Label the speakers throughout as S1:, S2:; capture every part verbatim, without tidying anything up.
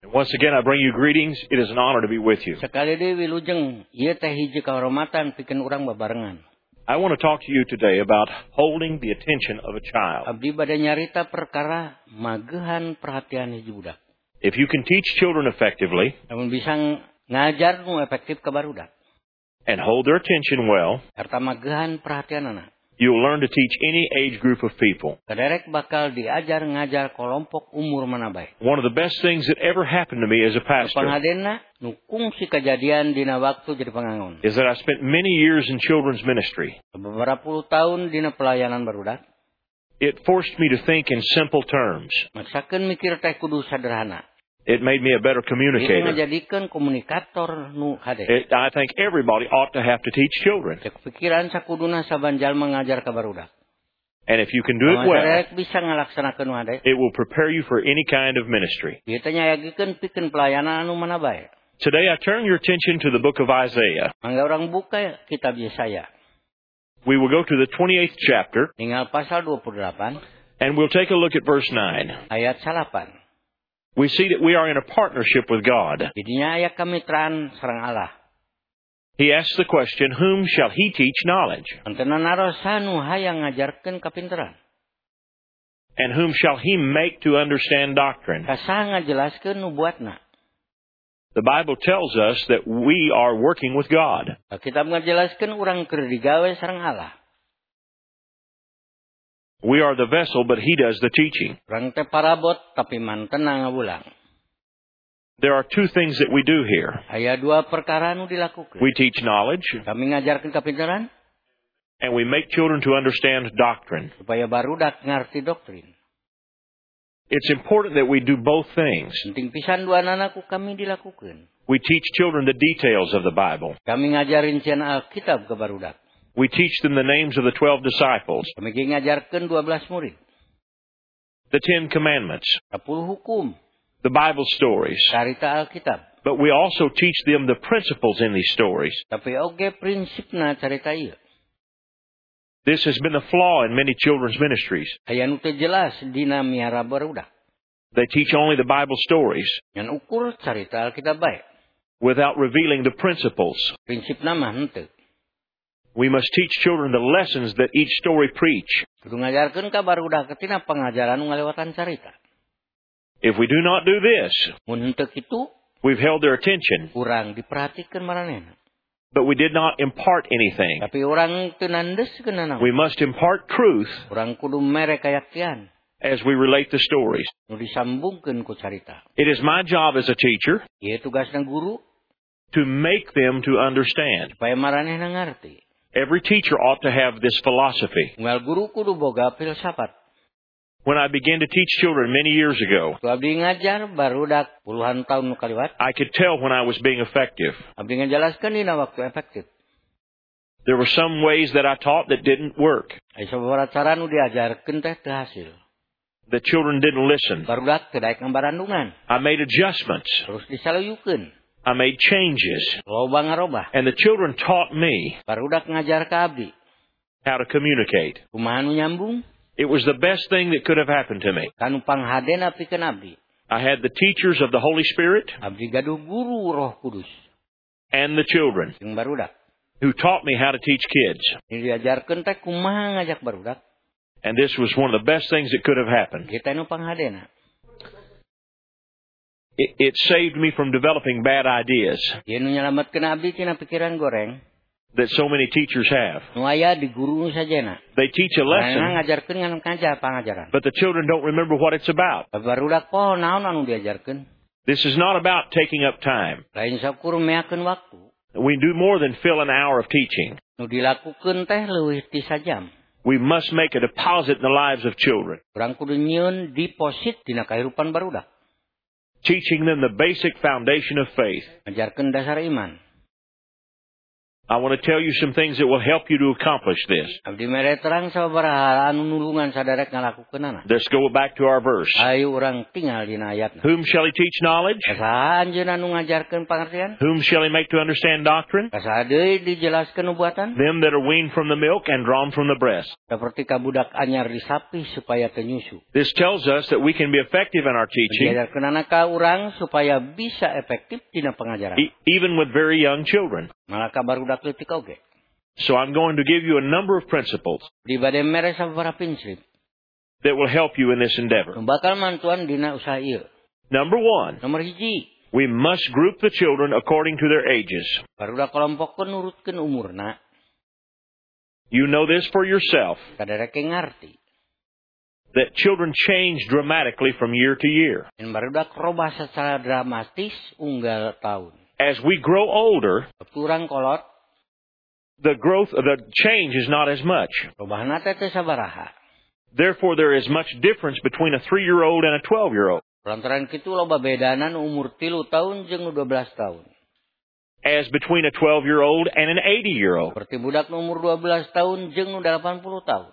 S1: Once again, I bring you greetings. It is an honor to be with you.
S2: Sekali deui wilujeng ieu teh hiji kahormatan pikeun urang babarengan.
S1: I want to talk to you today about holding the attention of a child.
S2: Abdi bade nyarita perkara magehan perhatian hiji budak.
S1: If you can teach children effectively
S2: Namun bisa ngajar nu efektif ka barudak.
S1: and hold their attention well,
S2: Serta magehan perhatianana.
S1: you'll learn to teach any age group of people.
S2: Kaderek bakal diajar ngajar kelompok umur mana bae.
S1: One of the best things that ever happened to me as a pastor
S2: Pangadena nukung si kejadian dina waktu jadi pengangon.
S1: is that I spent many years in children's ministry.
S2: Beberapa puluh tahun dina pelayanan barudak.
S1: It forced me to think in simple terms.
S2: Maksakeun mikir teh kudu sederhana.
S1: It made me a better
S2: Itu
S1: communicator.
S2: ngajadikeun komunikator nu hade.
S1: It, I think everybody ought to have to teach children.
S2: Cek pikiran sakuduna sabanjal mengajar ka barudak.
S1: And if you can do it well,
S2: Masyarakat bisa ngalaksanakeun nu hade.
S1: it will prepare you for any kind of ministry.
S2: Ieu teh nyayagikeun pikeun pelayanan anu mana bae.
S1: Today I turn your attention to the book of Isaiah.
S2: Mangga urang buka kitab Yesaya.
S1: We will go to the twenty-eighth chapter,
S2: Tinggal pasal dua puluh delapan
S1: and we'll take a look at verse nine.
S2: ayat salapan.
S1: We see that we are in a partnership with God.
S2: Jadinya aya kamitraan sareng Allah.
S1: He asks the question, whom shall he teach knowledge?
S2: Antena narosa nu hayang ngajarkeun kapinteran.
S1: And whom shall he make to understand doctrine?
S2: Kasaha ngajelaskeun nu buatna.
S1: The Bible tells us that we are working with God.
S2: Kitab ngajelaskeun urang keur digawe sareng Allah.
S1: We are the vessel, but he does the teaching.
S2: Urang teh parabot tapi mantena ngabulang.
S1: There are two things that we do here.
S2: Aya dua perkara nu dilakukeun.
S1: We teach knowledge,
S2: Kami ngajarkeun kapinteran
S1: and we make children to understand doctrine.
S2: supaya barudak ngarti doktrin.
S1: It's important that we do both things.
S2: Penting pisan duanana ku kami dilakukeun.
S1: We teach children the details of the Bible.
S2: Kami ngajarin cian Alkitab ke barudak.
S1: We teach them the names of the twelve disciples,
S2: Kami ge ngajarkeun dua belas murid.
S1: the Ten Commandments,
S2: sepuluh hukum,
S1: the Bible stories.
S2: carita Alkitab.
S1: But we also teach them the principles in these stories.
S2: Tapi oge prinsipna carita ieu.
S1: This has been a flaw in many children's ministries.
S2: Aya nu teu jelas dina miara barudak.
S1: They teach only the Bible stories
S2: Ngan ukur carita Alkitab bae.
S1: without revealing the principles.
S2: Prinsipna mah henteu.
S1: We must teach children the lessons that each story preach.
S2: Kudu ngajarkeun ka barudak tina pangajaran nu ngalewatan carita.
S1: If we do not do this,
S2: Mun henteu kitu,
S1: we've held their attention,
S2: urang diperhatikeun maranehna.
S1: but we did not impart anything.
S2: Tapi urang teu nandeskeun naon.
S1: We must impart truth
S2: Urang kudu mere kayaktian
S1: as we relate the stories.
S2: nu disambungkeun ku carita.
S1: It is my job as a teacher
S2: Ieu tugasna guru
S1: to make them to understand.
S2: supaya maranehna ngarti.
S1: Every teacher ought to have this philosophy.
S2: Unggal guru kudu boga filsafat.
S1: When I began to teach children many years ago,
S2: Tu abdi ngajar barudak puluhan tahun nu kaliwat.
S1: I could tell when I was being effective.
S2: Abdi ngajelaskeun dina waktu efektif.
S1: There were some ways that I taught that didn't work.
S2: Aya sababaraha cara nu diajarkeun teh teu hasil.
S1: The children didn't listen.
S2: Barudak teu daek ngambarandungan.
S1: I made adjustments.
S2: Terus disaluyukeun.
S1: I made changes.
S2: Loba ngarobah.
S1: And the children taught me
S2: Barudak ngajar ka abdi.
S1: how to communicate.
S2: Kumaha nu nyambung?
S1: It was the best thing that could have happened to me.
S2: Kanu panghadena pikeun abdi.
S1: I had the teachers of the Holy Spirit
S2: Abdi gaduh guru Roh Kudus.
S1: and the children
S2: Jeung barudak.
S1: who taught me how to teach kids.
S2: Ini diajarkeun teh kumaha ngajak barudak.
S1: And this was one of the best things that could have happened.
S2: Kita nu panghadena.
S1: It, it saved me from developing bad ideas
S2: Ieu nu nyalametkeun abdi tina pikiran goreng.
S1: that so many teachers have.
S2: Nu aya di guru nu sajena.
S1: They teach a
S2: Karena
S1: lesson,
S2: ngajarkeun ngan ngajar pangajaran.
S1: but the children don't remember what it's about.
S2: Barudak poho naon anu diajarkeun?
S1: This is not about taking up time.
S2: Lain sakur meakeun waktu.
S1: We do more than fill an hour of teaching.
S2: Nu dilakukeun teh leuwih ti sajam.
S1: We must make a deposit in the lives of children,
S2: Urang kudu nyieun deposit dina kahirupan barudak.
S1: teaching them the basic foundation of faith.
S2: Ngajarkeun dasar iman.
S1: I want to tell you some things that will help you to accomplish this.
S2: Abdi mere terang sabaraha anu nulungan saderek ngalakukeunana.
S1: Let's go back to our verse.
S2: Ayo urang tinggal dina ayatna.
S1: Whom shall he teach knowledge?
S2: Kasaha anjeunna nu ngajarkeun pangartian?
S1: Whom shall he make to understand doctrine?
S2: Kasaha deui dijelaskeun nubuatan?
S1: Them that are weaned from the milk and drawn from the breast.
S2: Saperti ka budak anyar disapi supaya teu nyusu.
S1: This tells us that we can be effective in our teaching,
S2: Diajarkeunana ka urang supaya bisa efektif dina pengajaran.
S1: e- even with very young children.
S2: Malah ka barudak leutik oge.
S1: So I'm going to give you a number of principles
S2: Di bade mere sabaraha prinsip
S1: that will help you in this endeavor.
S2: nu bakal mantuan dina usaha ieu.
S1: Number one,
S2: Nomor hiji,
S1: we must group the children according to their ages.
S2: barudak kelompokkeun nurutkeun umurna.
S1: You know this for yourself,
S2: Saderek ngarti.
S1: that children change dramatically from year to year.
S2: Dan barudak robah secara dramatis unggal tahun.
S1: As we grow older,
S2: Waktu urang kolot,
S1: the growth, the change is not as much.
S2: robahna teh teu sabaraha.
S1: Therefore, there is much difference between a three-year-old and a twelve-year-old.
S2: Lantaran kitu loba bedana nu umur tilu tahun jeung nu dua belas tahun.
S1: As between a twelve-year-old and an eighty-year-old.
S2: Seperti budak nu umur dua belas tahun jeung nu delapan puluh tahun.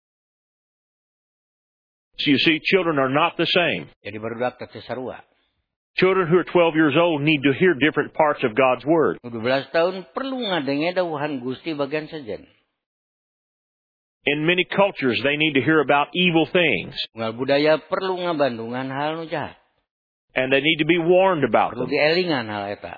S1: So you see, children are not the same.
S2: Jadi barudak teh sarua.
S1: Children who are twelve years old need to hear different parts of God's Word.
S2: Nu dua belas tahun perlu ngadenge dawuhan Gusti bagian sejen.
S1: In many cultures, they need to hear about evil things,
S2: Unggal budaya perlu ngabandungan hal nu jahat.
S1: and they need to be warned about
S2: Perlu
S1: them.
S2: dielingan hal eta.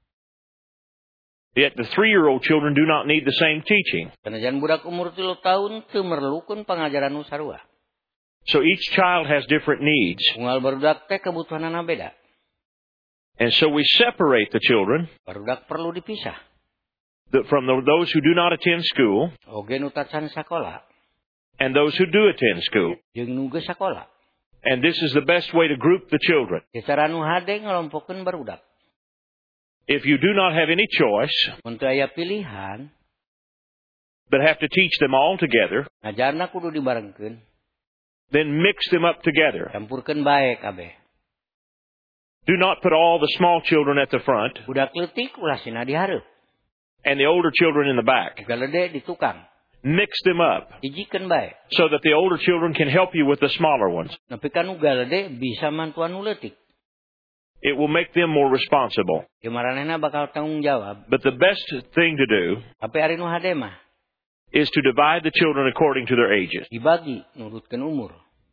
S1: Yet the three-year-old children do not need the same teaching.
S2: Sanajan budak umur tilu tahun teu merlukeun pangajaran nu sarua.
S1: So each child has different needs.
S2: Unggal barudak teh kebutuhanna beda.
S1: And so we separate the children
S2: Barudak perlu dipisah.
S1: that- from the, those who do not attend school
S2: Oge nu tacan sakola
S1: and those who do attend school.
S2: jeung nu geus sakola.
S1: And this is the best way to group the children.
S2: Ge cara nu hade ngelompokeun barudak.
S1: If you do not have any choice,
S2: Mun teu aya pilihan,
S1: but have to teach them all together,
S2: ngajarna kudu dibarengkeun,
S1: then mix them up together.
S2: campurkeun bae kabeh.
S1: Do not put all the small children at the front
S2: Budak leutik ulasina di hareup,
S1: and the older children in the back.
S2: galede di tukang.
S1: Mix them up
S2: Hijikeun bae.
S1: so that the older children can help you with the smaller ones.
S2: Nepi ka nu galede bisa mantuan nu leutik.
S1: It will make them more responsible.
S2: Ge maranehna bakal tanggung jawab.
S1: But the best thing to do
S2: Tapi ari nu hade mah
S1: is to divide the children according to their ages.
S2: dibagi nurutkeun umur.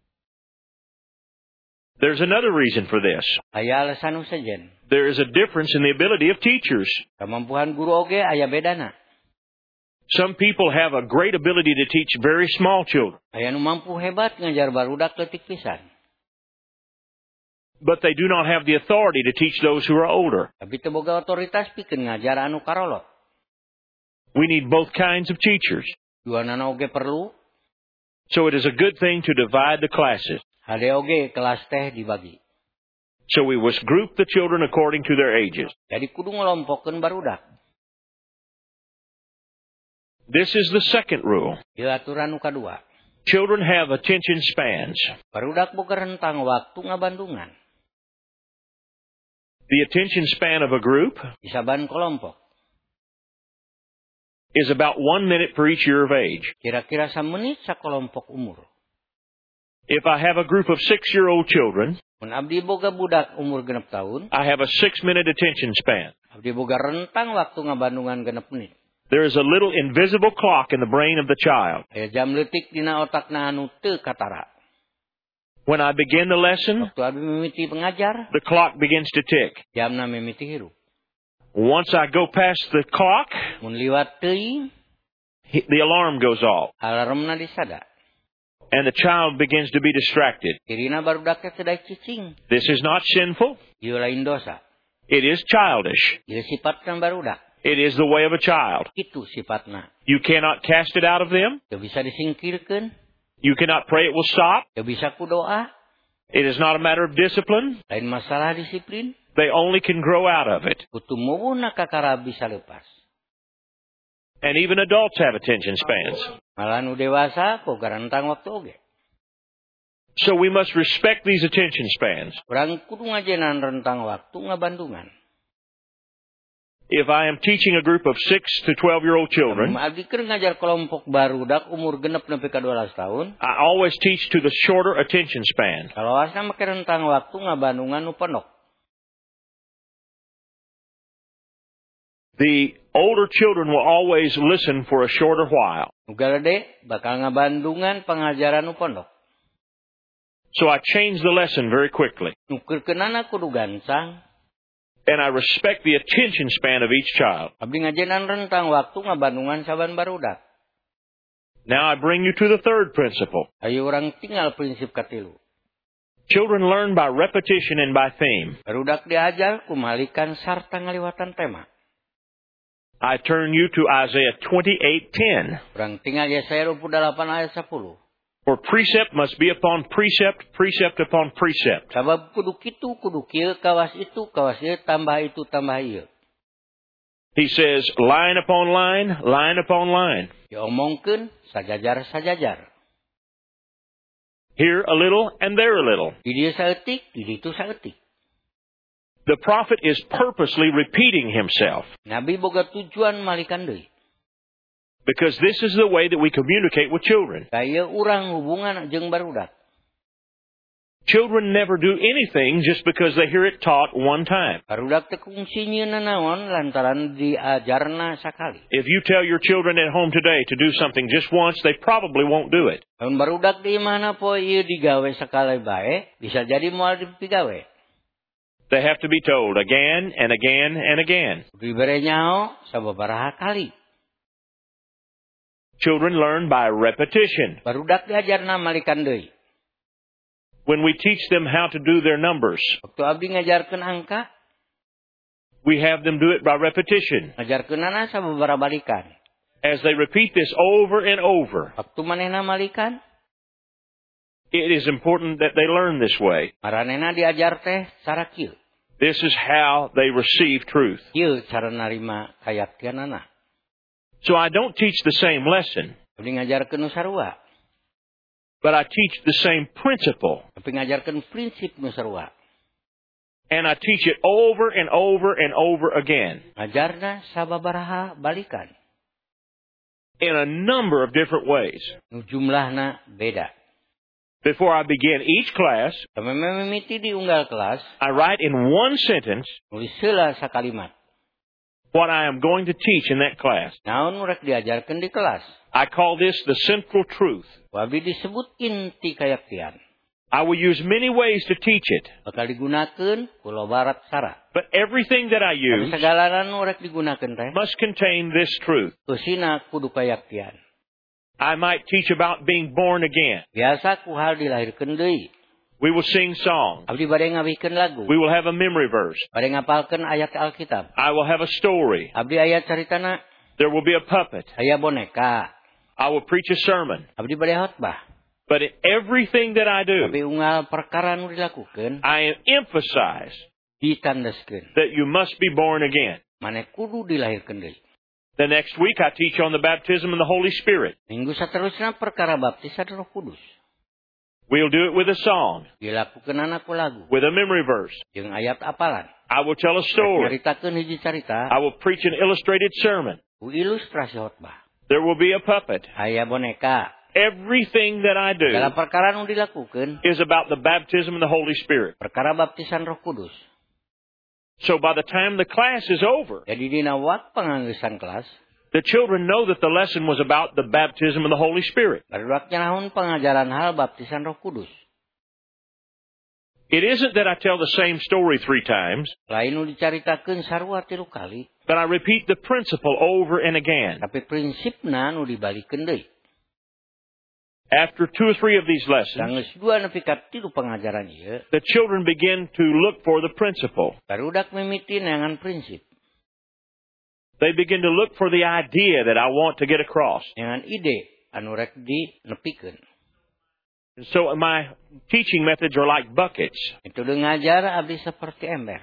S1: There's another reason for this.
S2: Aya alasan nu sejen.
S1: There is a difference in the ability of teachers.
S2: Kamampuan guru oge aya bedana.
S1: Some people have a great ability to teach very small children,
S2: Aya nu mampu hebat ngajar barudak leutik pisan.
S1: but they do not have the authority to teach those who are older.
S2: Tapi teu boga otoritas pikeun ngajar anu karolot.
S1: We need both kinds of teachers.
S2: Duanana oge perlu,
S1: So it is a good thing to divide the classes.
S2: hade oge kelas teh dibagi.
S1: So we must group the children according to their ages.
S2: Jadi kudu ngelompokeun barudak.
S1: This is the second rule.
S2: Ieu aturan nu kadua.
S1: Children have attention spans.
S2: Barudak boga rentang waktu ngabandungan.
S1: The attention span of a group
S2: Di saban kelompok.
S1: is about one minute for each year of age.
S2: Kira-kira samenit sakelompok umur.
S1: If I have a group of six-year-old children,
S2: Mun abdi boga budak umur genep tahun,
S1: I have a six-minute attention span.
S2: abdi boga rentang waktu ngabandungan genep menit.
S1: There is a little invisible clock in the brain of the child.
S2: Aya jam leutik dina otakna anu teu katara.
S1: When I begin the lesson,
S2: Waktu abdi mimiti pengajar,
S1: the clock begins to tick.
S2: jamna mimiti hirup.
S1: Once I go past the clock,
S2: Mun liwat teuing,
S1: the alarm goes off,
S2: alarmna disada.
S1: and the child begins to be distracted.
S2: Kirina barudak teh teu daek cicing.
S1: This is not sinful.
S2: Ieu lain dosa.
S1: It is childish.
S2: Ieu sifatna barudak.
S1: It is the way of a child.
S2: Itu sifatna.
S1: You cannot cast it out of them.
S2: Teu bisa disingkirkeun,
S1: You cannot pray it will stop.
S2: teu bisa ku doa,
S1: It is not a matter of discipline.
S2: lain masalah disiplin,
S1: They only can grow out of it.
S2: kudu muwuna kakara bisa leupas.
S1: And even adults have attention spans.
S2: Malah nu dewasa boga rentang waktu oge.
S1: So we must respect these attention spans.
S2: Urang kudu ngajenan rentang waktu ngabandungan.
S1: If I am teaching a group of six to twelve-year-old children,
S2: abdi keur ngajar kelompok barudak umur genep nepi ka dua belas tahun.
S1: I always teach to the shorter attention span.
S2: Kalau asna make rentang waktu ngabandungan nu pondok.
S1: The older children will always listen for a shorter while.
S2: Nu galede bakal ngabandungan pengajaran nu pondok.
S1: So I change the lesson very quickly.
S2: Nu keurkeunana kudu gansang.
S1: And I respect the attention span of each child.
S2: Abdi ngajenan rentang waktu ngabandungan saban barudak.
S1: Now I bring you to the third principle.
S2: Ayo urang tinggal prinsip katilu.
S1: Children learn by repetition and by theme.
S2: Barudak diajar kumalikan sarta ngaliwatan tema.
S1: I turn you to Isaiah twenty-eight ten.
S2: Urang tinggal Yesaya dua puluh delapan ayat sepuluh.
S1: For precept must be upon precept, precept upon precept.
S2: Sabab kudu kitu, kudu kieu, kawas itu, kawas ieu, tambah itu, tambah ieu.
S1: He says, line upon line, line upon line.
S2: Diomongkeun sajajar sajajar.
S1: Here a little and there a little.
S2: Di dieu saeutik, di ditu saeutik.
S1: The prophet is purposely repeating himself.
S2: Nabi boga tujuan malikan deui.
S1: Because this is the way that we communicate with children.
S2: Kaya urang hubungan jeung barudak.
S1: Children never do anything just because they hear it taught one time.
S2: Barudak teu kungsi nyieun nanaon lantaran diajarna sakali.
S1: If you tell your children at home today to do something just once, they probably won't do it.
S2: Lamun barudak di mana poe ieu digawe sakali bae, bisa jadi moal dipigawe.
S1: They have to be told again and again and again.
S2: Dibere nyao sababaraha kali.
S1: Children learn by repetition.
S2: Barudak diajarna malikan deui.
S1: When we teach them how to do their numbers,
S2: waktu abdi ngajarkeun angka,
S1: we have them do it by repetition.
S2: Ngajarkeunana sababaraha balikan.
S1: As they repeat this over and over,
S2: waktu manehna malikan,
S1: it is important that they learn this way.
S2: Maranehna diajar teh cara kieu.
S1: This is how they receive truth.
S2: Kieu cara narima kayaktianana.
S1: So I don't teach the same lesson,
S2: abdi ngajarkeun nu sarua.
S1: But I teach the same principle.
S2: Tapi ngajarkeun prinsip nu sarua.
S1: And I teach it over and over and over again.
S2: Ngajarna sababaraha balikan.
S1: In a number of different ways.
S2: Nu jumlahna beda.
S1: Before I begin each class,
S2: mimiti di unggal kelas,
S1: I write in one sentence
S2: nulis heula sakalimat.
S1: What I am going to teach in that class.
S2: Naon urek diajarkeun di kelas.
S1: I call this the central truth.
S2: Wabi disebut inti kayaktian.
S1: I will use many ways to teach it.
S2: Bakal digunakeun kulo barat sara.
S1: But everything that I use
S2: segala nu urek digunakeun teh
S1: must contain this truth.
S2: Eusina kudu kayaktian.
S1: I might teach about being born again.
S2: Biasa ku hal dilahirkeun deui.
S1: We will sing songs.
S2: Abdi bade ngabihkeun lagu.
S1: We will have a memory verse.
S2: Bade ngapalkeun ayat Alkitab.
S1: I will have a story.
S2: Abdi aya caritana.
S1: There will be a puppet.
S2: Aya boneka.
S1: I will preach a sermon.
S2: Abdi bade khotbah.
S1: But in everything that I do,
S2: tapi unggal perkara nu dilakukeun,
S1: I emphasize
S2: ditandaskeun
S1: that you must be born again.
S2: Mane kudu dilahirkeun deui.
S1: The next week I teach on the baptism in the Holy Spirit.
S2: Minggu saterusna perkara baptisan Roh Kudus.
S1: We'll do it with a song.
S2: Dilakukeunana ku lagu.
S1: With a memory verse.
S2: Jeung ayat apalan.
S1: I will tell a story.
S2: Nyaritakeun hiji carita.
S1: I will preach an illustrated sermon.
S2: Ku ilustrasi khotbah.
S1: There will be a puppet.
S2: Aya boneka.
S1: Everything that I do
S2: segala perkara nu dilakukeun
S1: is about the baptism in the Holy Spirit.
S2: Perkara baptisan Roh Kudus.
S1: So by the time the class is over,
S2: jadi dina wak panganggesan kelas,
S1: the children know that the lesson was about the baptism in the Holy Spirit.
S2: Barudak nyanaon pengajaran hal baptisan Roh Kudus.
S1: It isn't that I tell the same story three times.
S2: Lain nu dicaritakeun sarua tilu kali.
S1: But I repeat the principle over and again.
S2: Tapi prinsipna nu dibalikeun deui.
S1: After two or three of these lessons,
S2: Tanggeus dua nepi ka tilu pengajaran ieu,
S1: the children begin to look for the principle.
S2: Barudak mimiti neangan prinsip.
S1: They begin to look for the idea that I want to get across.
S2: Neangan ide anu rek dinepikeun.
S1: So my teaching methods are like buckets.
S2: Metode ngajar abdi seperti ember.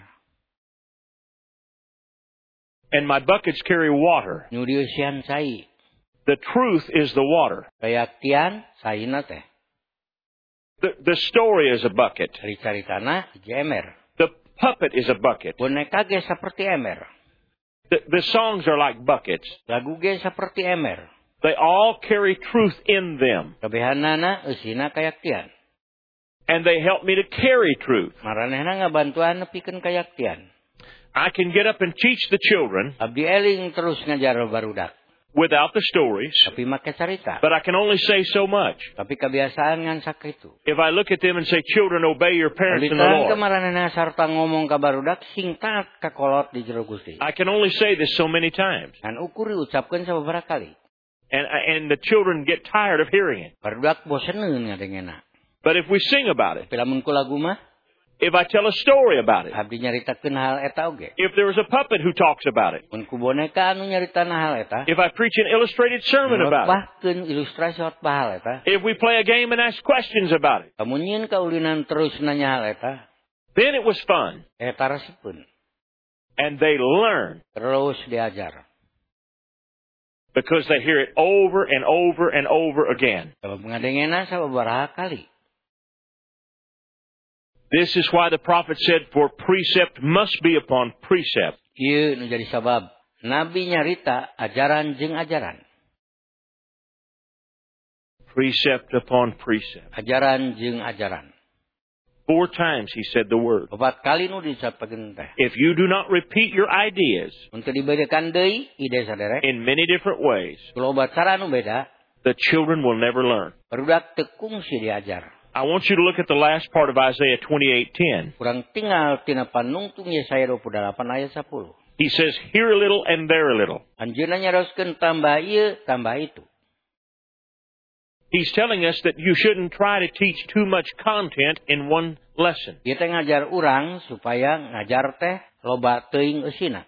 S1: And my buckets carry water.
S2: Nu dieusian cai.
S1: The truth is the water.
S2: Kayaktian saina teh.
S1: The, the story is a bucket.
S2: Caritana hiji ember.
S1: The puppet is a bucket.
S2: Boneka ge seperti ember.
S1: The, the songs are like buckets.
S2: Lagu ge saperti ember.
S1: They all carry truth in them.
S2: Kabehanana eusina kayaktian.
S1: And they help me to carry truth.
S2: Maranehna ngabantuan nepikeun kayaktian.
S1: I can get up and teach the children
S2: Abdi eling terus ngajar barudak.
S1: without the stories,
S2: Tapi make carita.
S1: but I can only say so much.
S2: Tapi kebiasaan ngan sakitu.
S1: If I look at them and say, children, obey your parents in the
S2: Alitan
S1: Lord,
S2: kemaranehna sarta ngomong ka barudak sing taat ka kolot di jero Gusti.
S1: I can only say this so many times.
S2: Kan ukuri ucapkeun sababaraha kali.
S1: And, and the children get tired of hearing it.
S2: Barudak boseneun ngadengena.
S1: But if we sing about it,
S2: Tapi lamun ku lagu mah
S1: if I tell a story about it,
S2: abdi nyaritakeun hal eta oge.
S1: if there is a puppet who talks about it,
S2: Mun ku boneka anu nyaritana hal eta,
S1: if I preach an illustrated sermon about it,
S2: bahkeun ilustrasi hotbah hal eta,
S1: if we play a game and ask questions about it,
S2: kamu nyieun kaulinan terus nanya hal eta,
S1: then it was fun.
S2: eta resipun.
S1: And they learn
S2: Terus diajar.
S1: because they hear it over and over and over again.
S2: Sabab ngadengena sababaraha kali.
S1: This is why the prophet said, for precept must be upon precept.
S2: Ieu nu jadi sabab Nabi nyarita ajaran jeung ajaran.
S1: Precept upon precept.
S2: Ajaran jeung ajaran.
S1: Four times he said the word.
S2: Opat kali nu disampaikeun teh.
S1: If you do not repeat your ideas
S2: Untuk dibedakan deui ide saderek,
S1: in many different ways,
S2: loba cara nu beda,
S1: the children will never learn.
S2: barudak teu kungsi diajar.
S1: I want you to look at the last part of Isaiah twenty-eight ten.
S2: Kurang tinggal tina panungtung Yesaya dua puluh delapan ayat sepuluh.
S1: He says, here a little and there a little.
S2: Anjeunna nyaroskeun tambah ieu, tambah itu.
S1: He's telling us that you shouldn't try to teach too much content in one lesson.
S2: Ieu teh ngajar urang supaya ngajar teh loba teuing eusina.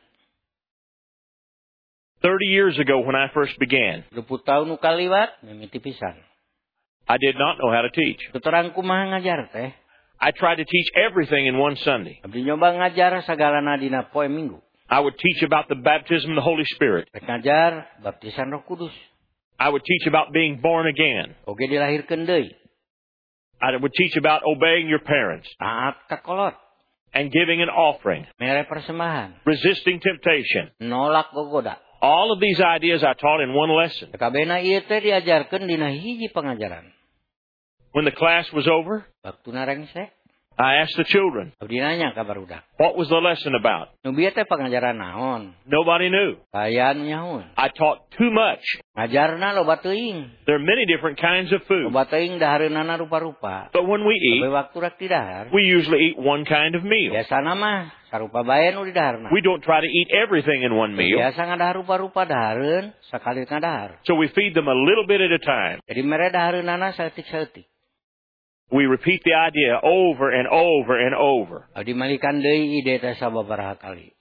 S1: Thirty years ago when I first began,
S2: dua puluh tahun nu kaliwat mimiti pisan.
S1: I did not know how to teach.
S2: Tuturang kumaha ngajar teh.
S1: I tried to teach everything in one Sunday.
S2: Abdi nyoba ngajar sagalana dina poe Minggu.
S1: I would teach about the baptism of the Holy Spirit.
S2: Rek ngajar baptisan Roh Kudus.
S1: I would teach about being born again.
S2: Oge dilahirkeun deui.
S1: I would teach about obeying your parents
S2: Taat ka kolot.
S1: and giving an offering,
S2: Mere persembahan.
S1: resisting temptation.
S2: Nolak gogoda.
S1: All of these ideas I taught in one lesson.
S2: Kabehna ieu teh diajarkeun dina hiji pangajaran.
S1: When the class was over,
S2: Waktuna rengse,
S1: I asked the children,
S2: abdi nanya ka barudak.
S1: what was the lesson about?
S2: Nu bieu teh pangajaran naon?
S1: Nobody knew.
S2: Aya nu nyahoun.
S1: I taught too much.
S2: Ngajarna loba teuing.
S1: There are many different kinds of food.
S2: Loba teuing dahareunana rupa-rupa.
S1: But when we
S2: Bae
S1: eat,
S2: waktu rek didahar,
S1: we usually eat one kind of meal.
S2: biasana mah sarupa bae nu didaharna.
S1: We don't try to eat everything in one meal.
S2: Biasa ngadahar rupa-rupa dahareun sakali ngadahar.
S1: So we feed them a little bit at a time.
S2: Jadi mere dahareunana saeutik-saeutik.
S1: We repeat the idea over and over and over.
S2: Abdi malikan deui ide teh sababaraha kali.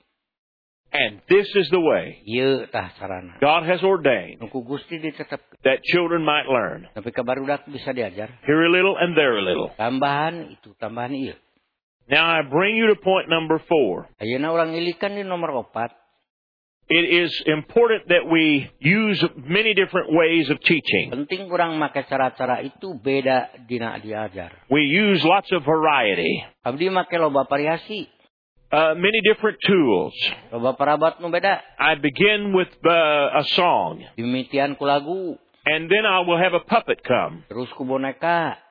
S1: And this is the way
S2: Ieu tah carana.
S1: God has ordained
S2: Nu ku Gusti ditetepkeun.
S1: that children might learn.
S2: Tapi ka barudak bisa diajar.
S1: Here a little and there a little.
S2: Tambahan itu, tambahan ieu.
S1: Now I bring you to point number four.
S2: Ayeuna urang ilikan di nomor opat.
S1: It is important that we use many different ways of teaching.
S2: Penting kurang make cara-cara itu beda dina diajar.
S1: We use lots of variety,
S2: Abdi make loba variasi,
S1: uh, many different tools.
S2: loba parabat nu beda.
S1: I begin with uh, a song,
S2: Dimitian ku lagu,
S1: and then I will have a puppet come.
S2: terus ku boneka.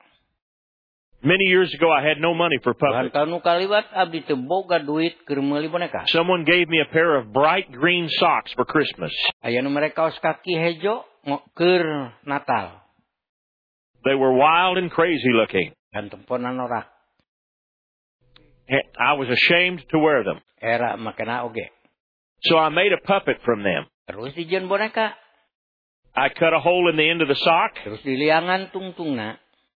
S1: Many years ago, I had no money for
S2: Tuhan
S1: puppets.
S2: tahun nu kaliwat abdi teu boga duit keur meuli boneka.
S1: Someone gave me a pair of bright green socks for Christmas.
S2: Aya nu mere kaos kaki hejo ngo- keur Natal.
S1: They were wild and crazy looking.
S2: Dan temponan norak.
S1: I was ashamed to wear them.
S2: Era makena oge.
S1: So I made a puppet from them.
S2: Terus dijieun boneka.
S1: I cut a hole in the end of the sock,
S2: Terus diliangan tungtungna.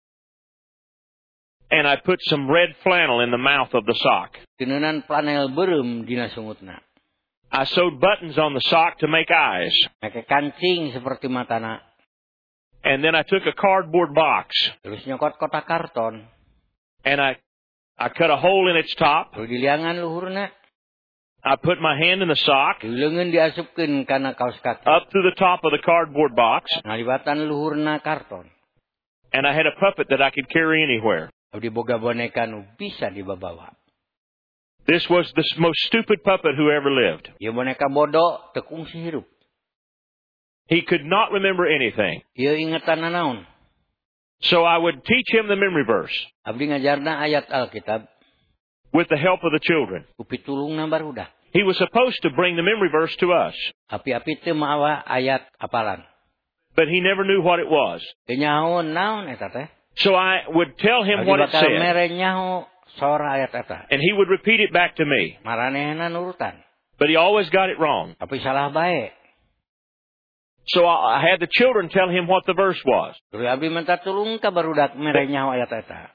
S1: and I put some red flannel in the mouth of the sock.
S2: Tineunan flanel beureum dina sungutna.
S1: I sewed buttons on the sock to make eyes.
S2: Make kancing seperti matana.
S1: And then I took a cardboard box,
S2: Terus nyokot kotak karton.
S1: and I, I cut a hole in its top.
S2: Terus diliangan luhurna.
S1: I put my hand in the sock,
S2: Dileungeun diasupkeun kana kaos kaki.
S1: up to the top of the cardboard box,
S2: Ngalibatan luhurna karton.
S1: and I had a puppet that I could carry anywhere.
S2: Abdi boga boneka nu bisa dibabawa.
S1: This was the most stupid puppet who ever lived.
S2: Ieu boneka bodoh teu kungsi hirup.
S1: He could not remember anything.
S2: Ieu ingetan nanaon.
S1: So I would teach him the memory verse
S2: Abdi ngajarna ayat Alkitab
S1: with the help of the children.
S2: ku pitulungna barudak.
S1: He was supposed to bring the memory verse to us,
S2: Api-api teu mawa ayat apalan.
S1: but he never knew what it was.
S2: Teu nyaho naon eta teh.
S1: So I would tell him
S2: Abdi
S1: what it
S2: bakal
S1: said,
S2: mere nyaho sor ayat eta.
S1: and he would repeat it back to me.
S2: Maranehna nurutan.
S1: But he always got it wrong.
S2: Tapi salah bae.
S1: So I I had the children tell him what the verse was.
S2: Terus abdi minta tulung ka barudak mere nyaho ayat eta.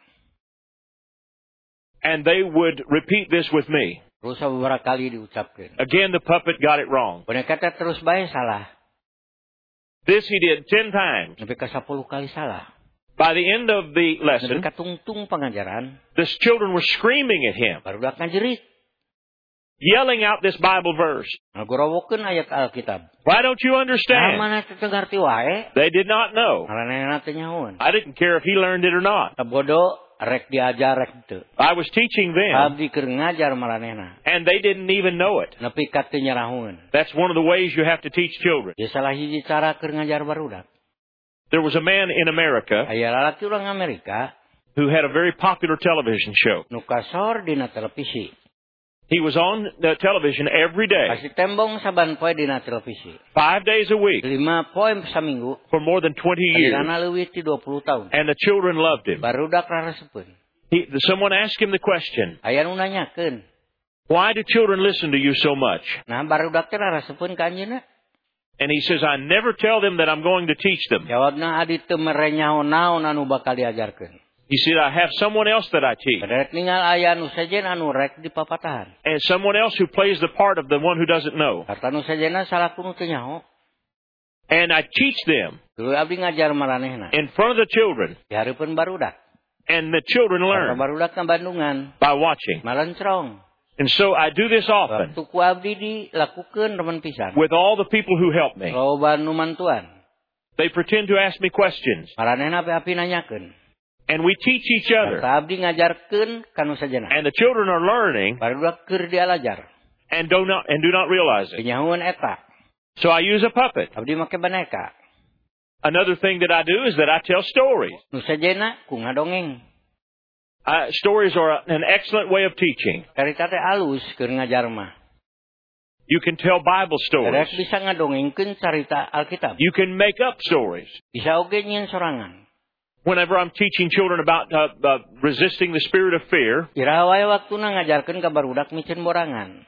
S1: And they would repeat this with me.
S2: Terus beberapa kali diucapkeun.
S1: Again, the puppet got it wrong.
S2: Boneka teh terus bae salah.
S1: This he did ten times.
S2: Sampai ka sepuluh kali salah.
S1: By the end of the lesson,
S2: Sampai ka tungtung pengajaran,
S1: the children were screaming at him,
S2: barudak ngajerit.
S1: yelling out this Bible verse.
S2: Ngagorowokeun ayat Alkitab.
S1: Why don't you
S2: Nah,
S1: understand?
S2: mana teu ngarti wae.
S1: They did not know.
S2: Maranehna teh nyahoan.
S1: I didn't care if he learned it or not.
S2: Bodoh rek diajar rek teu.
S1: I was teaching them,
S2: Abdi keur ngajar maranehna.
S1: and they didn't even know it.
S2: Nepi ka teu nyarahueun.
S1: That's one of the ways you have to teach children.
S2: Ieu salah hiji cara keur ngajar barudak.
S1: There was a man in America
S2: Aya lalaki urang Amerika
S1: who had a very popular television show.
S2: nu kasor dina televisi.
S1: He was on the television every day,
S2: Kasih tembong saban poe dina televisi.
S1: five days a week,
S2: Lima poe saminggu.
S1: for more than twenty years.
S2: Ayeuna leuwih ti dua puluh tahun.
S1: And the children loved him.
S2: Barudak rareseupeun.
S1: He, someone asked him the question,
S2: Aya nu nanyakeun,
S1: why do children listen to you so much?
S2: nah barudak teh rareseupeun ka anjeunna?
S1: And he says, I never tell them that I'm going to teach them.
S2: Jawabna adi teu mere nyaho naon anu bakal diajarkeun.
S1: He said, I have someone else that I teach.
S2: Kaderek ningal aya nu sejen anu rek di papatahan.
S1: And someone else who plays the part of the one who doesn't know.
S2: Harta nu sejena salaku nu teu nyaho.
S1: And I teach them
S2: Tuluy abdi ngajar maranehna.
S1: in front of the children.
S2: Di hareupeun barudak.
S1: And the children
S2: Harta
S1: learn
S2: barudak na Bandungan.
S1: by watching.
S2: Malencrong.
S1: And so I do this often
S2: Waktu ku abdi dilakukeun remen pisan.
S1: with all the people who help me.
S2: Loba nu mantuan.
S1: They pretend to ask me questions.
S2: Maranehna api-api nanyakeun.
S1: And we teach each other.
S2: Harta abdi ngajarkeun ka nu sajena.
S1: And the children are learning
S2: Barudak keur dialajar.
S1: and do not, and do not realize it.
S2: Penyahuan eta.
S1: So I use a puppet.
S2: Abdi make boneka.
S1: Another thing that I do is that I tell stories.
S2: Nu sajena ku ngadongeng.
S1: Uh, stories are an excellent way of teaching.
S2: Carita teh alus keur ngajar mah.
S1: You can tell Bible stories.
S2: Karek bisa ngadongengkeun carita Alkitab.
S1: You can make up stories.
S2: Bisa oge nyieun sorangan.
S1: Whenever I'm teaching children about uh, uh, resisting the spirit of fear,
S2: Iraha wae waktuna ngajarkeun ka barudak micen borangan.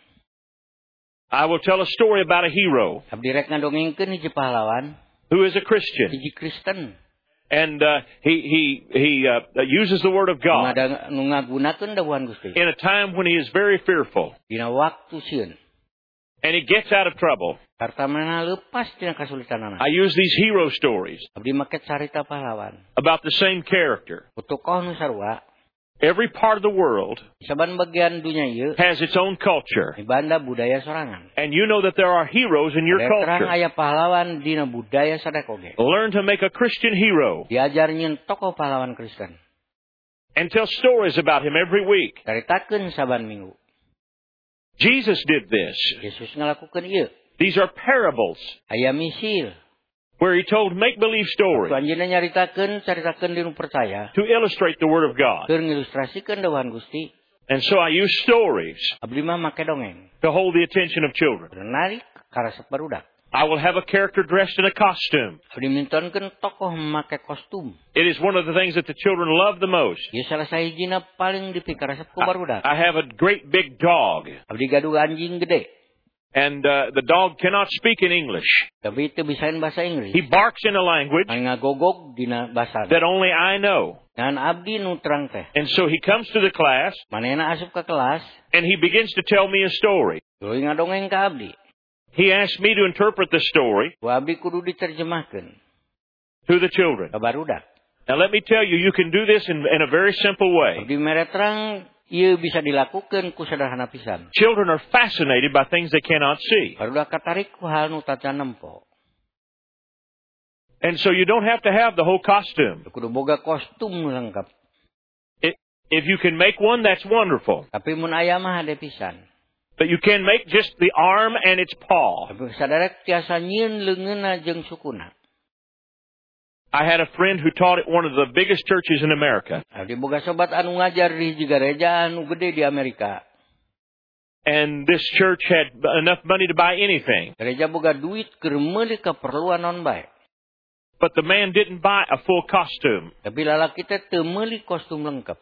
S1: I will tell a story about a hero
S2: Abdi rek ngadongengkeun hiji pahlawan,
S1: who is a Christian.
S2: hiji Kristen.
S1: And uh, he he he uh, uses the word of God
S2: Nu ngagunakeun dawuhan Gusti.
S1: in a time when he is very fearful,
S2: Dina waktu sieun.
S1: and he gets out of trouble.
S2: Harta mana leupas tina kasulitanana.
S1: I use these hero stories
S2: Abdi make carita pahlawan.
S1: about the same character.
S2: Ku tokoh nu sarua,
S1: Every part of the world
S2: saban bagian dunia ieu
S1: has its own culture.
S2: mibanda budaya sorangan.
S1: And you know that there are heroes in your
S2: Ada terang
S1: culture.
S2: aya pahlawan dina budaya sadek oge.
S1: Learn to make a Christian hero
S2: Diajar nyieun tokoh pahlawan Kristen.
S1: and tell stories about him every week.
S2: Caritakeun saban minggu.
S1: Jesus did this.
S2: Yesus ngalakukeun ieu.
S1: These are parables
S2: Aya misil.
S1: where he told make-believe
S2: Tu
S1: stories
S2: anjeunna nyaritakeun, caritakeun dinu percaya.
S1: to illustrate the Word of God.
S2: Keur ngilustrasikeun dawuhan Gusti.
S1: And so I use stories
S2: Abdi mah make dongeng.
S1: to hold the attention of children.
S2: Menarik karasep barudak.
S1: I will have a character dressed in a costume.
S2: Abdi mintonkeun tokoh make kostum.
S1: It is one of the things that the children love the most.
S2: Ieu salah sahijina paling dipikarasep ku barudak.
S1: I have a great big dog,
S2: Abdi gaduh anjing gede.
S1: and uh, the dog cannot speak in English.
S2: Tapi teu bisain bahasa Inggris.
S1: He barks in a language
S2: Anu ngagogog dina basa.
S1: that only I know.
S2: Dan abdi nu terang teh.
S1: And so he comes to the class,
S2: Manehna asup ka kelas,
S1: and he begins to tell me a story.
S2: tuluy ngadongeng ka abdi.
S1: He asked me to interpret the story
S2: Ku abdi kudu diterjemahkeun
S1: to the children.
S2: ka barudak.
S1: Now let me tell you, you can do this in, in a very simple way.
S2: Abdi mere terang ieu bisa dilakukeun ku sederhana pisan.
S1: Children are fascinated by things they cannot see.
S2: Barudak katarik ku hal nu tacan nempo.
S1: And so you don't have to have the whole costume.
S2: Kudu boga kostum nu lengkap.
S1: It, If you can make one, that's wonderful.
S2: Tapi mun aya mah hade pisan.
S1: But you can make just the arm and its paw.
S2: Tapi saderek tiasa nyieun leungeunna jeung sukuna.
S1: I had a friend who taught at one of the biggest churches in America.
S2: Abdi boga sobat anu ngajar di hiji gereja anu gede di Amerika.
S1: And this church had enough money to buy anything.
S2: Gereja boga duit keur meuli keperluan naon bae.
S1: But the man didn't buy a full costume.
S2: Tapi lalaki teh teu meuli kostum lengkap.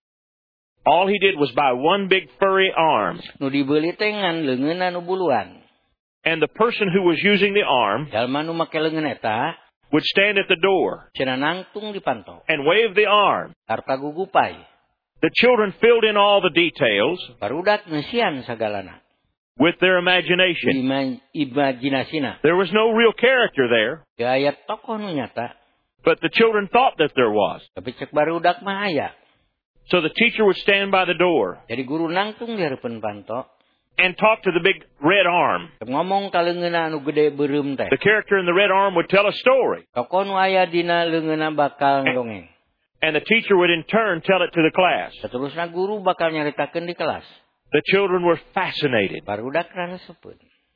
S1: All he did was buy one big furry arm.
S2: Nu dibeuli teh ngan leungeunna nu buluan.
S1: And the person who was using the arm
S2: Jalma nu make leungeun eta
S1: would stand at the door
S2: cenah nangtung di panto.
S1: and wave the arm.
S2: Harta gugupai.
S1: The children filled in all the details
S2: Barudak ngeusian sagalana.
S1: with their imagination.
S2: Ima, imajinasina.
S1: There was no real character there,
S2: Teu aya tokoh nu nyata.
S1: but the children thought that there was.
S2: Tapi cek barudak mah aya.
S1: So the teacher would stand by the door
S2: Jadi guru nangtung di hareupeun panto.
S1: and talk to the big red arm.
S2: Ngomong ka leungeunna anu gede beureum teh.
S1: The character in the red arm would tell a story,
S2: Tokoh nu aya dina leungeunna bakal ndongeng.
S1: and the teacher would in turn tell it to the class.
S2: Saterusna guru bakal nyaritakeun di kelas.
S1: The children were fascinated.
S2: Barudak raresepeun.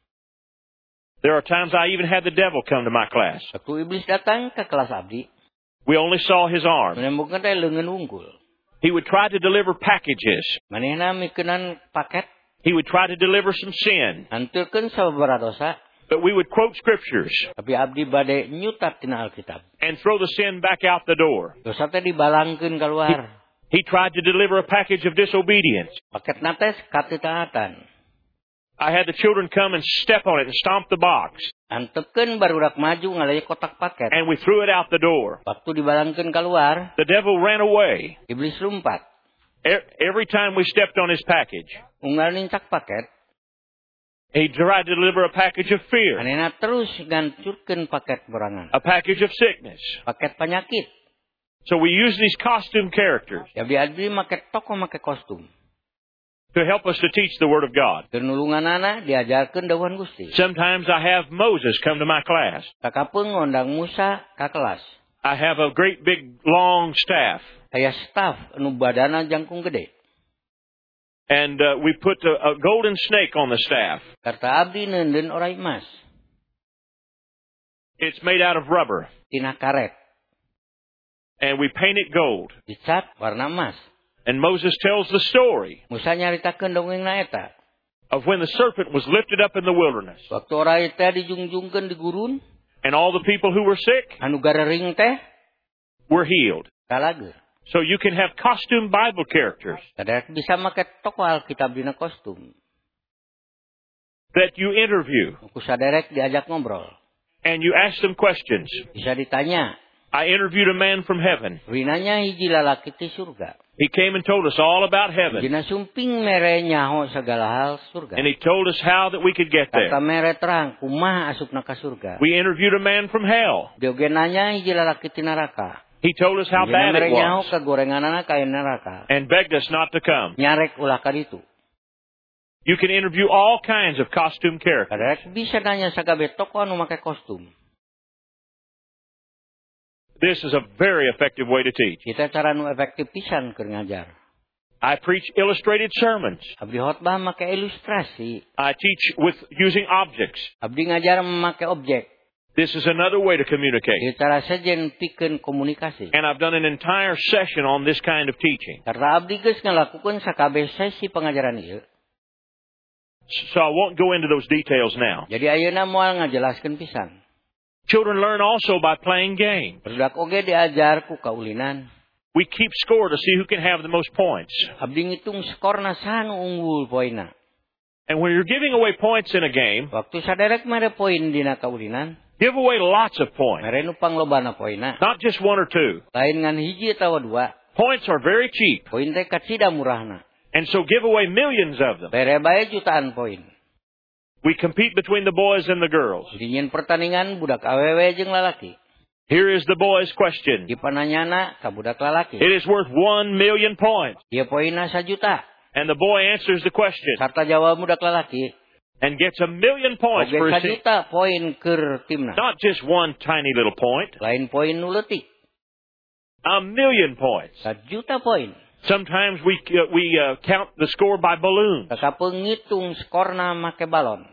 S1: There are times I even had the devil come to my class.
S2: Waktu iblis datang ke kelas abdi,
S1: We only saw his arm.
S2: menemukan teh leungeun unggul.
S1: He would try to deliver packages.
S2: Manehna mikeunan paket,
S1: He would try to deliver some sin.
S2: hanturkeun sababaraha dosa,
S1: But we would quote scriptures
S2: tapi abdi bade nyutat tina Alkitab.
S1: and throw the sin back out the door.
S2: Dosa teh dibalangkeun keluar.
S1: He tried to deliver a package of disobedience.
S2: Paketna teh katitaatan.
S1: I had the children come and step on it and stomp the box.
S2: Antepkeun barudak maju ngalaya kotak paket.
S1: And we threw it out the door.
S2: Waktu dibalangkeun keluar,
S1: The devil ran away.
S2: iblis lumpat.
S1: E- Every time we stepped on his package,
S2: Unggal nincak paket,
S1: he tried to deliver a package of fear,
S2: manehna terus ngancurkeun paket berangan.
S1: a package of sickness.
S2: Paket penyakit.
S1: So we use these costume characters
S2: Jadi abdi make tokoh make kostum.
S1: to help us to teach the Word of God.
S2: Kenulunganana diajarkeun dawuhan Gusti.
S1: Sometimes I have Moses come to my class.
S2: Kakapeung ngondang Musa ka kelas.
S1: I have a great big long staff.
S2: Aya staf anu badana jangkung gede.
S1: And uh, we put a, a golden snake on the staff.
S2: Karta abdi neundeun orai emas.
S1: It's made out of rubber.
S2: Tina karet.
S1: And we paint it gold.
S2: Dicat warna emas.
S1: And Moses tells the story
S2: Musa nyaritakeun dongengna eta.
S1: of when the serpent was lifted up in the wilderness.
S2: Waktu orai teh dijungjungkeun di gurun,
S1: And all the people who were sick
S2: anu garering teh
S1: were healed.
S2: kalager.
S1: So you can have costume Bible characters
S2: Saderek bisa make tokoh Alkitab dina kostum.
S1: that you interview.
S2: Ku saderek diajak ngobrol.
S1: And you ask them questions.
S2: Bisa ditanya.
S1: I interviewed a man from heaven.
S2: Rinanya hiji lalaki ti surga.
S1: He came and told us all about heaven.
S2: Dina sumping mere nyaho segala hal surga.
S1: And he told us how that we could get
S2: Kata
S1: there.
S2: mere terang kumaha asupna ka surga.
S1: We interviewed a man from hell.
S2: Dioge nanya hiji lalaki ti neraka.
S1: He told us how
S2: Dina
S1: bad
S2: mere
S1: it
S2: nyaho
S1: was
S2: kagorenganana ka neraka.
S1: and begged us not to come.
S2: Nyarek ulah ka ditu.
S1: You can interview all kinds of costume characters.
S2: Saderek bisa nanya sagabe tokoh anu make kostum.
S1: This is a very effective way to teach.
S2: Kita cara nu efektif pisan keur ngajar.
S1: I preach illustrated sermons.
S2: Abdi khotbah make ilustrasi.
S1: I teach with using objects.
S2: Abdi ngajar make objek.
S1: This is another way to communicate.
S2: Ieu cara sejen pikeun komunikasi.
S1: And I've done an entire session on this kind of teaching.
S2: Karena abdi geus ngalakukeun sakabeh sesi pengajaran ieu.
S1: So I won't go into those details now.
S2: Jadi ayeuna moal ngajelaskeun pisan.
S1: Children learn also by playing games.
S2: Budak oge diajar ku kaulinan.
S1: We keep score to see who can have the most points.
S2: Abdi ngitung skorna saha nu unggul poinna.
S1: And when you're giving away points in a game,
S2: Waktu saderek mere poin dina kaulinan,
S1: give away lots of points.
S2: mere nu panglobana poinna.
S1: Not just one or two.
S2: Lain ngan hiji atawa dua.
S1: Points are very cheap.
S2: Poin teh kacida murahna.
S1: And so give away millions of them.
S2: Bere bae jutaan poin.
S1: We compete between the boys and the girls.
S2: Dinyin pertandingan budak awewe jeung lalaki.
S1: Here is the boy's question.
S2: Di pananyana ka budak lalaki.
S1: It is worth one million points.
S2: Ieu poinna sajuta.
S1: And the boy answers the question
S2: Sarta jawab budak lalaki.
S1: and gets a million points
S2: Oge
S1: for his team.
S2: sajuta poin keur timna.
S1: Not just one tiny little point.
S2: Lain poin nu leutik.
S1: A million points.
S2: Sajuta poin.
S1: Sometimes we uh, we uh, count the score by balloons.
S2: Kakapeung ngitung skorna make balon.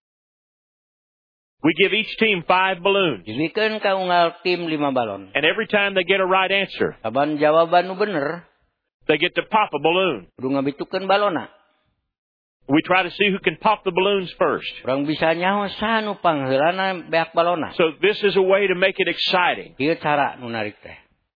S1: We give each team five balloons.
S2: Dibikeun ka unggal tim lima balon.
S1: And every time they get a right answer,
S2: Saban jawaban nu bener,
S1: they get to pop a balloon.
S2: kudu ngabitukeun balona.
S1: We try to see who can pop the balloons first.
S2: Urang bisa nyaho saha nu pangheulana beak balona.
S1: So this is a way to make it exciting.
S2: Ieu cara nu narik teh.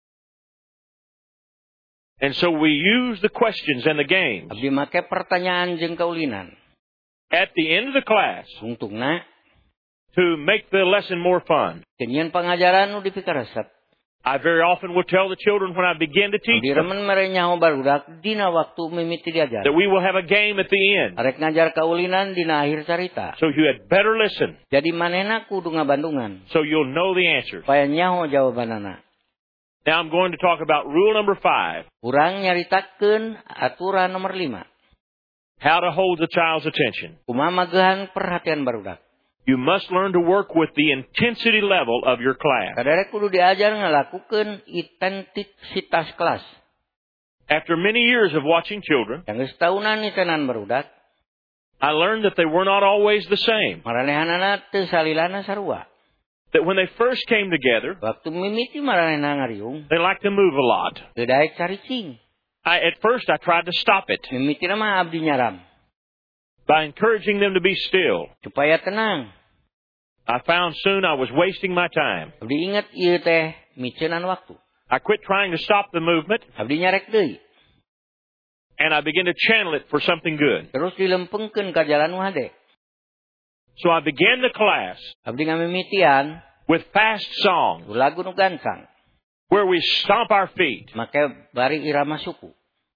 S1: And so we use the questions and the games.
S2: Abdi make pertanyaan jeung kaulinan.
S1: At the end of the class,
S2: Tungtungna
S1: to make the lesson more fun.
S2: kenyian pangajaran nu dipikaresep.
S1: I very often will tell the children when I begin to teach
S2: Abdi
S1: them
S2: remen mere nyaho barudak dina waktu mimiti diajar.
S1: that we will have a game at the end.
S2: Arek ngajar kaulinan dina akhir carita.
S1: So you had better listen
S2: Jadi manehna kudu ngabandungan
S1: so you'll know the answers.
S2: supaya nyaho jawabanana.
S1: Now I'm going to talk about rule number five,
S2: Urang nyaritakeun aturan nomor lima.
S1: how to hold the child's attention.
S2: Kumaha magehan perhatian barudak.
S1: You must learn to work with the intensity level of your class.
S2: Kaderek kudu diajar ngalakukeun intensitas kelas.
S1: After many years of watching children,
S2: Yang geus tahunan nitenan barudak,
S1: I learned that they were not always the same.
S2: maranehanana teu salilana sarua.
S1: That when they first came together,
S2: Waktu mimiti maranehna ngariung,
S1: they liked to move a lot.
S2: teu daek caricing.
S1: I, at first, I tried to stop it
S2: Mimitina mah abdi nyaram
S1: by encouraging them to be still.
S2: supaya tenang.
S1: I found soon I was wasting my time.
S2: Abdi inget ieu teh miceunan waktu.
S1: I quit trying to stop the movement,
S2: Abdi nyarek deui.
S1: and I began to channel it for something good.
S2: Terus dilempengkeun ka jalan nu hade.
S1: So I began the class
S2: Abdi ngamimitian
S1: with fast songs
S2: lagu nu gancang,
S1: where we stomp our feet
S2: make bari irama suku,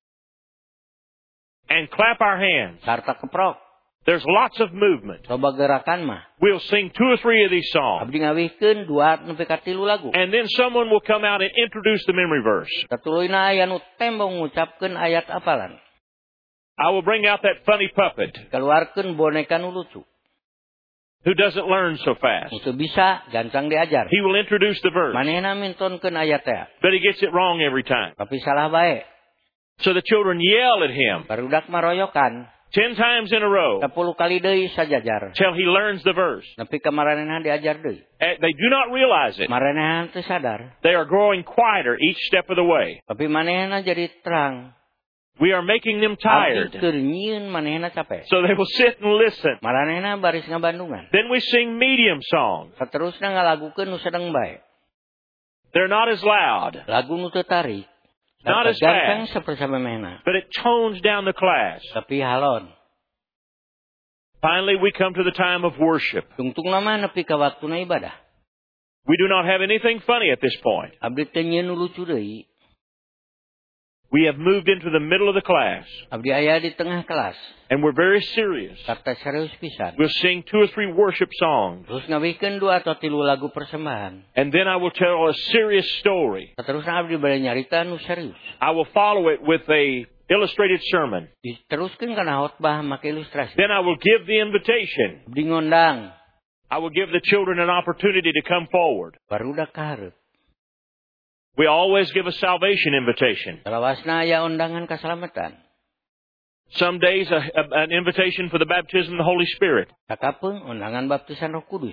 S1: and clap our hands.
S2: sarta keprok.
S1: There's lots of movement.
S2: Coba gerakan mah.
S1: We'll sing two or three of these songs,
S2: Abdi ngawihkeun dua nepi ka tilu lagu.
S1: and then someone will come out and introduce the memory verse.
S2: Tatuluyna aya nu tembong ngucapkeun ayat apalan.
S1: I will bring out that funny puppet
S2: Keluarkeun boneka nu lucu.
S1: who doesn't learn so fast.
S2: Itu bisa gancang diajar.
S1: He will introduce the verse,
S2: Manehna mintonkeun ayat teh,
S1: but he gets it wrong every time.
S2: tapi salah bae.
S1: So the children yell at him
S2: Barudak maroyokan
S1: ten times in a row
S2: sepuluh kali deui sajajar.
S1: till he learns the verse.
S2: Nepi ka maranehna diajar deui.
S1: Eh, They do not realize it.
S2: Maranehna teu sadar,
S1: They are growing quieter each step of the way.
S2: tapi manehna jadi terang.
S1: We are making them
S2: Abdi
S1: tired,
S2: keur nyieun manehna capek.
S1: so they will sit and listen.
S2: Maranehna baris ngabandungan.
S1: Then we sing medium songs.
S2: Saterusna ngalagukeun nu sedeng bae.
S1: They're not as loud,
S2: Lagu nu teu tarik.
S1: Not as
S2: Gancang
S1: fast.
S2: sapersa memehna,
S1: but it tones down the class.
S2: tapi halon.
S1: Finally, we come to the time of worship.
S2: Tungtungna mah nepi ka waktuna ibadah.
S1: We do not have anything funny at this point.
S2: Abdi teu nyieun nu lucu deui.
S1: We have moved into the middle of the class,
S2: Abdi aya di tengah kelas.
S1: and we're very serious.
S2: Sarta serius pisan.
S1: We'll sing two or three worship songs,
S2: Terus ngawihkeun dua atau tilu lagu persembahan.
S1: and then I will tell a serious story.
S2: Saterusna abdi bade nyarita nu serius.
S1: I will follow it with a illustrated sermon.
S2: Diteruskeun kana khotbah make ilustrasi.
S1: Then I will give the invitation.
S2: Abdi ngondang
S1: I will give the children an opportunity to come forward.
S2: barudak ka hareup.
S1: We always give a salvation invitation.
S2: Salawasna aya undangan kasalamatan.
S1: Some days a, a, an invitation for the baptism of the Holy Spirit.
S2: Sakapeung undangan baptisan Roh Kudus.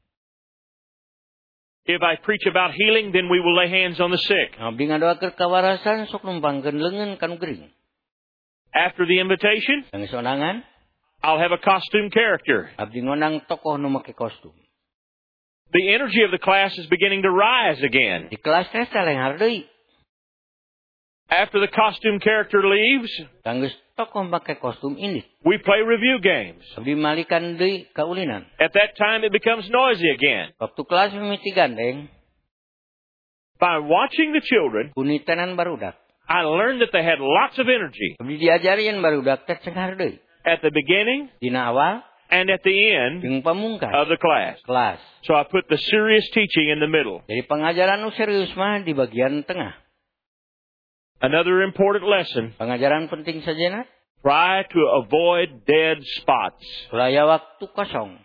S1: If I preach about healing, then we will lay hands on the sick.
S2: Abdi ngadoakeun kawarasan sok numpangkeun leungeun kanu gering.
S1: After the invitation,
S2: Geus undangan,
S1: I'll have a costume character.
S2: abdi ngondang tokoh nu make kostum.
S1: The energy of the class is beginning to rise again.
S2: Di kelas teh salenghar deui.
S1: After the costume character leaves,
S2: Kanggeus tokoh make kostum ini.
S1: we play review games.
S2: Abdi malikan deui kaulinan.
S1: At that time, it becomes noisy again.
S2: Waktu kelas mimiti gandeng,
S1: By watching the children,
S2: punitenan barudak.
S1: I learned that they had lots of energy
S2: Abdi diajarin barudak teh cenghar deui.
S1: at the beginning
S2: Dina awal
S1: and at the end
S2: jeung pamungkas
S1: of the class.
S2: kelas.
S1: So I put the serious teaching in the middle.
S2: Jadi pengajaran nu serius mah di bagian tengah.
S1: Another important lesson,
S2: Pengajaran penting sajana,
S1: try to avoid dead spots.
S2: ulaya waktu kosong.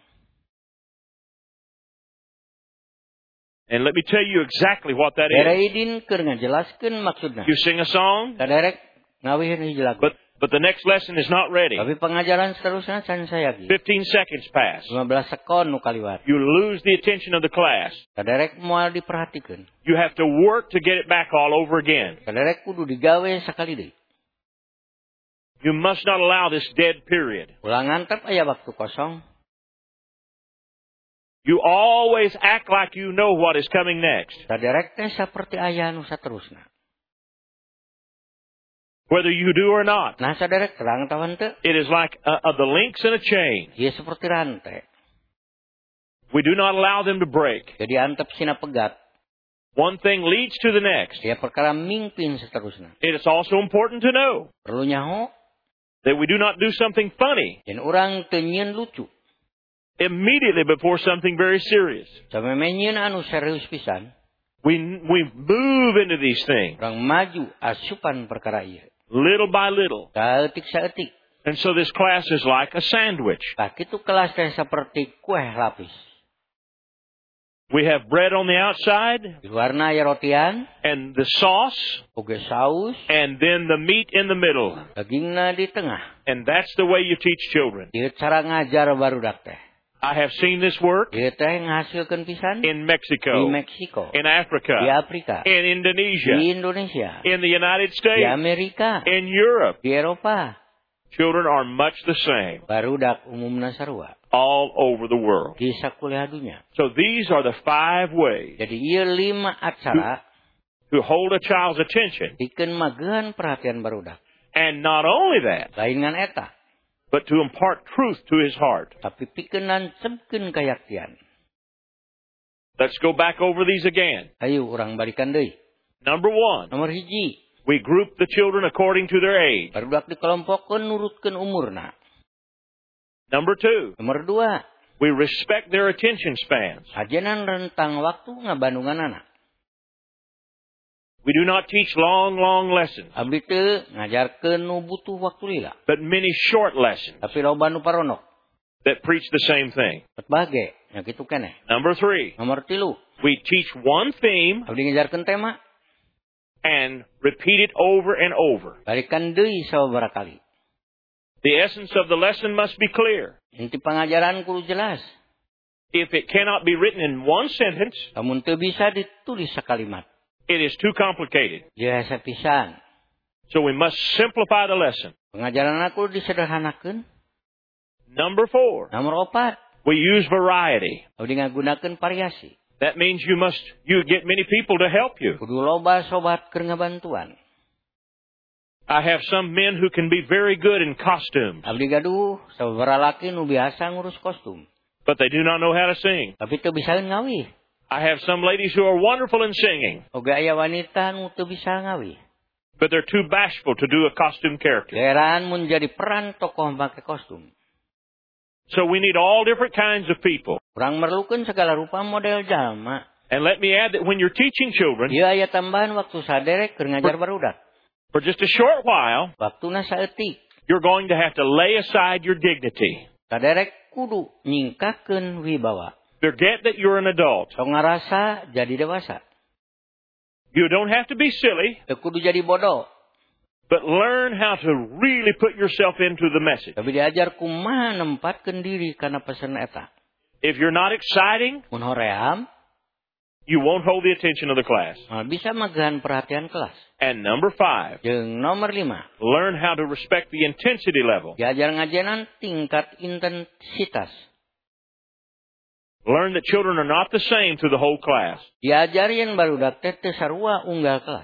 S1: And let me tell you exactly what that
S2: Bere
S1: is.
S2: idin keur ngajelaskeun maksudna.
S1: You sing a song,
S2: Kaderek ngawihin hiji lagu.
S1: But but the next lesson is not ready.
S2: Tapi pengajaran seterusnya can sayagi.
S1: Fifteen seconds pass.
S2: lima belas sekon nu kaliwat.
S1: You lose the attention of the class.
S2: Kaderek moal diperhatikeun.
S1: You have to work to get it back all over again.
S2: Kaderek kudu digawe sakali deui.
S1: You must not allow this dead period.
S2: Ulang antep aya waktu kosong.
S1: You always act like you know what is coming next.
S2: Kaderek teh saperti aya nu saterusna.
S1: Whether you do or not.
S2: Nah saderek terang tawan teu.
S1: It is like uh, uh, the links in a chain.
S2: Ieu seperti rantai.
S1: We do not allow them to break.
S2: Jadi antep sina pegat.
S1: One thing leads to the next.
S2: Dia perkara mingpin seterusna.
S1: It is also important to know
S2: Perlu nyaho
S1: that we do not do something funny
S2: yen urang teu nyieun lucu.
S1: immediately before something very serious.
S2: Sameme nyieun anu serius pisan.
S1: We we move into these things
S2: Urang maju asupan perkara ieu.
S1: little by little.
S2: Saeutik saeutik.
S1: And so this class is like a sandwich.
S2: Tah kitu kelas teh saperti kue lapis.
S1: We have bread on the outside
S2: Di luarna aya rotian,
S1: and the sauce
S2: oge saus,
S1: and then the meat in the middle.
S2: dagingna di tengah.
S1: And that's the way you teach children.
S2: Ieu cara ngajar barudak teh.
S1: I have seen this work
S2: Ieu teh ngahasilkeun pisan
S1: in
S2: di
S1: Mexico,
S2: Meksiko,
S1: in
S2: di
S1: Africa,
S2: Afrika,
S1: in
S2: di
S1: Indonesia,
S2: Indonesia,
S1: in the United
S2: di
S1: States,
S2: Amerika,
S1: in Europe.
S2: di Eropa.
S1: Children are much the same
S2: Barudak umumna sarua
S1: all over the world.
S2: di sakuliah dunya.
S1: So these are the five ways
S2: Jadi ieu lima acara
S1: to hold a child's attention.
S2: pikeun magehan perhatian barudak.
S1: And not only that,
S2: Lain ngan eta,
S1: but to impart truth to his heart.
S2: tapi pikeun nancebkeun kayaktian.
S1: Let's go back over these again.
S2: Ayo urang balikan deui.
S1: Number one,
S2: Nomor hiji,
S1: we group the children according to their age.
S2: barudak dikelompokkeun nurutkeun umurna.
S1: Number two,
S2: Nomor dua,
S1: we respect their attention spans.
S2: ajenan rentang waktu ngabandunganana.
S1: We do not teach long, long lessons,
S2: Abdi teu ngajarkeun nu butuh waktu lila,
S1: but many short lessons
S2: tapi loba nu paronok.
S1: that preach the same thing.
S2: Bet bage, nya kitu keneh.
S1: Number three,
S2: Nomor tilu,
S1: we teach one theme
S2: abdi ngajarkeun tema,
S1: and repeat it over and over.
S2: balikan deui sababaraha kali.
S1: The essence of the lesson must be clear.
S2: Inti pangajaran kudu jelas.
S1: If it cannot be written in one sentence,
S2: Lamun teu bisa ditulis sakalimat,
S1: it is too complicated.
S2: biasa pisan.
S1: So we must simplify the lesson.
S2: Pengajaran kudu disederhanakeun.
S1: Number four,
S2: Nomor opat,
S1: we use variety.
S2: abdi ngagunakeun variasi.
S1: That means you must you get many people to help you.
S2: Kudu loba sobat keur ngabantuan.
S1: I have some men who can be very good in costumes,
S2: Abdi gaduh sababaraha laki nu biasa ngurus kostum,
S1: but they do not know how to sing.
S2: tapi teu bisa ngawih.
S1: I have some ladies who are wonderful in singing,
S2: Oge aya wanita nu teu bisa ngawih.
S1: but they're too bashful to do a costume character.
S2: Geran mun jadi peran tokoh make kostum.
S1: So we need all different kinds of people.
S2: Urang merlukeun segala rupa model jalma.
S1: And let me add that when you're teaching children,
S2: Ieu aya tambahan waktu saderek keur ngajar barudak.
S1: for just a short while,
S2: Waktuna saeutik.
S1: you're going to have to lay aside your dignity.
S2: Saderek kudu nyingkakeun wibawa.
S1: Forget that you're an adult.
S2: Sok ngarasa jadi dewasa.
S1: You don't have to be silly,
S2: Teu kudu jadi bodoh.
S1: but learn how to really put yourself into the message.
S2: Tapi diajar kumaha nempatkeun diri kana pesan eta.
S1: If you're not exciting,
S2: Mun hoream,
S1: you won't hold the attention of the class.
S2: mal bisa magehan perhatian kelas.
S1: And number five,
S2: Jeung nomor lima,
S1: learn how to respect the intensity level.
S2: diajar ngajenan tingkat intensitas.
S1: Learn that children are not the same through the whole class.
S2: Diajar yen barudak teh teu sarua unggal kelas.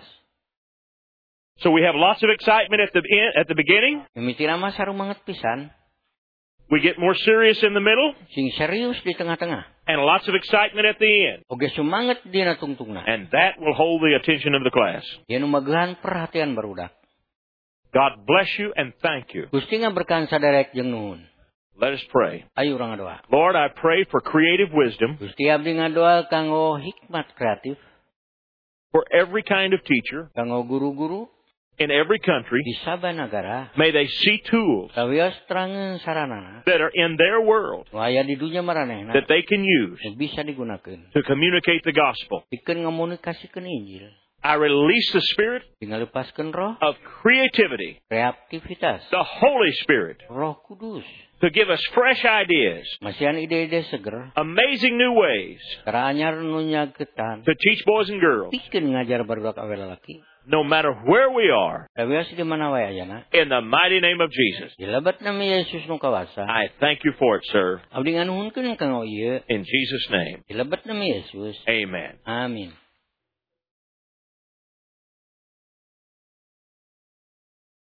S1: So we have lots of excitement at the end, at the beginning.
S2: Mimitina mah sarumanget pisan,
S1: We get more serious in the middle,
S2: sing serius di tengah-tengah.
S1: and lots of excitement at the end.
S2: Oge sumanget dina tungtungna.
S1: And that will hold the attention of the class.
S2: Yen nu magehan perhatian barudak.
S1: God bless you and thank you.
S2: Gusti ngaberkahan saderek jeung nuhun.
S1: Let us pray.
S2: Ayo urang ngadoa.
S1: Lord, I pray for creative wisdom
S2: Gusti abdi ngadoa kanggo hikmat kreatif,
S1: for every kind of teacher
S2: kanggo guru-guru
S1: in every country.
S2: di sabanagara.
S1: May they see tools
S2: Kawios terangeun saranana
S1: that are in their world
S2: nu aya di dunya maranehna
S1: that they can use
S2: nu bisa digunakeun
S1: to communicate the gospel.
S2: pikeun ngamunikasikeun Injil.
S1: I release the spirit
S2: Pingalepaskeun roh
S1: of creativity,
S2: kreativitas,
S1: the Holy Spirit,
S2: Roh Kudus.
S1: to give us fresh ideas,
S2: Masihan ide-ide seger,
S1: amazing new ways
S2: kara anyar nu nyagetan.
S1: to teach boys and girls,
S2: Pikeun ngajar barudak awe lalaki.
S1: no matter where we are,
S2: Tawias di mana wae ayana.
S1: in the mighty name of Jesus.
S2: Dilabat nami Yesus nu kawasa.
S1: I thank you for it, sir.
S2: Abdi nganuhunkeun kanggo ieu.
S1: In Jesus' name,
S2: Dilabat nami Yesus.
S1: amen.
S2: Amin.